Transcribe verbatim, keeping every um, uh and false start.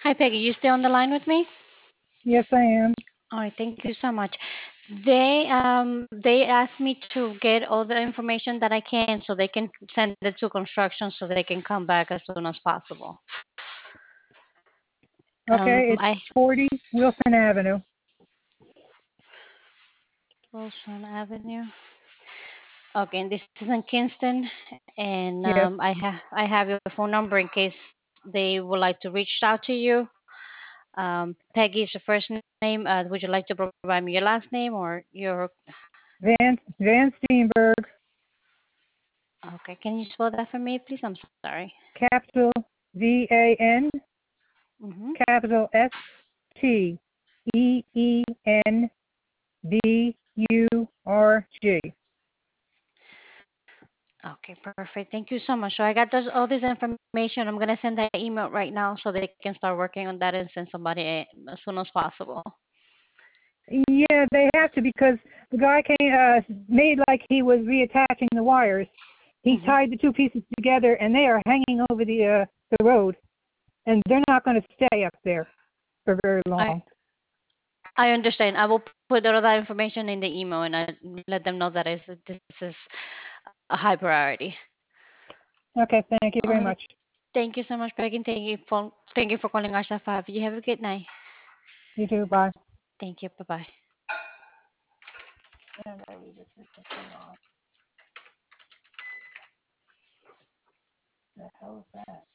Hi, Peggy. You stay on the line with me? Yes, I am. All right, thank you so much. They um they asked me to get all the information that I can so they can send it to construction so they can come back as soon as possible. Um, Okay, it's I forty Wilson Avenue. Wilson Avenue. Okay, and this is in Kingston, and Yes, um, I have I have your phone number in case they would like to reach out to you. Um, Peggy is your first name. Uh, would you like to provide me your last name or your? Van Van Steenberg, Okay, can you spell that for me, please? I'm sorry. capital V A N, Mm-hmm. capital S T E E N B U R G. Okay, perfect. Thank you so much. So I got those, all this information. I'm gonna send that email right now so they can start working on that and send somebody eh, as soon as possible. Yeah, they have to because the guy came uh, made like he was reattaching the wires. He Hmm. tied the two pieces together, and they are hanging over the uh, the road, and they're not going to stay up there for very I long. I understand. I will put all that information in the email and I let them know that is this is a high priority. Okay, thank you All very right. much. Thank you so much, Peggy. Thank you for thank you for calling Arsha Five. You have a good night. You too. Bye. Thank you. Bye bye. And I leave this thing on. The hell is that?